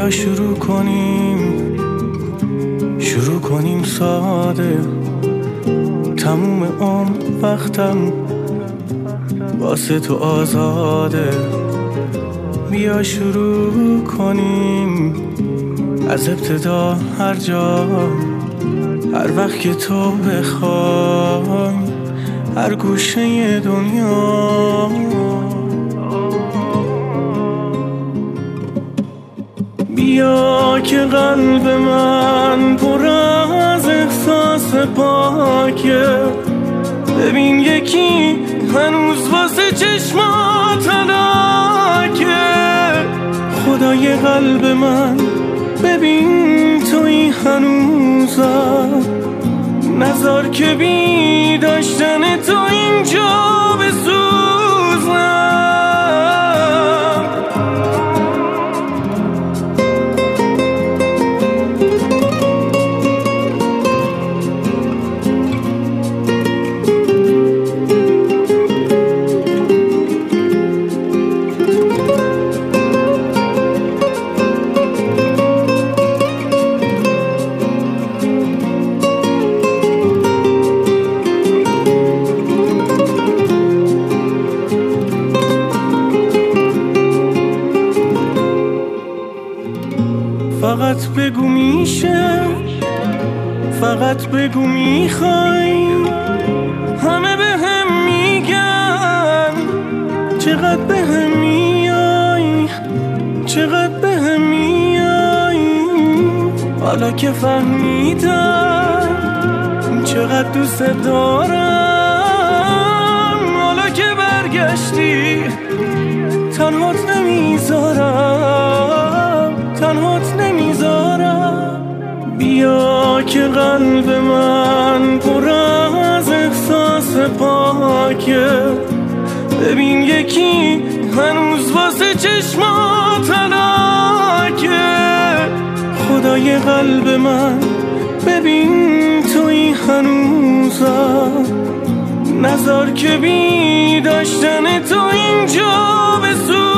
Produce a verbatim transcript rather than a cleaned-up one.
بیا شروع کنیم شروع کنیم ساده، تموم عمر وقتم واسه تو آزاده. بیا شروع کنیم از ابتدا هر جا، هر وقت که تو بخوای، هر گوشه دنیا. بیا که قلب من پر از احساس پاکه، ببین یکی هنوز واسه چشمات هلاکه. خدای قلب من ببین توی هنوزم، نذار که بی داشتن تو اینجا بسوزم. فقط بگو میشه، فقط بگو میخوای. همه به هم میگن چقدر به هم میای، چقدر به هم میای. حالا که فهمیدم چقدر دوست دارم، حالا که برگشتی تنهات نمیذارم، تنهات نمیذارم. بیا که قلب من پر از احساس پاکه، ببین یکی هنوز واسه چشمات هلاکه. خدای قلب من ببین توی هنوزم، نذار که بی داشتن تو اینجا بسوزم.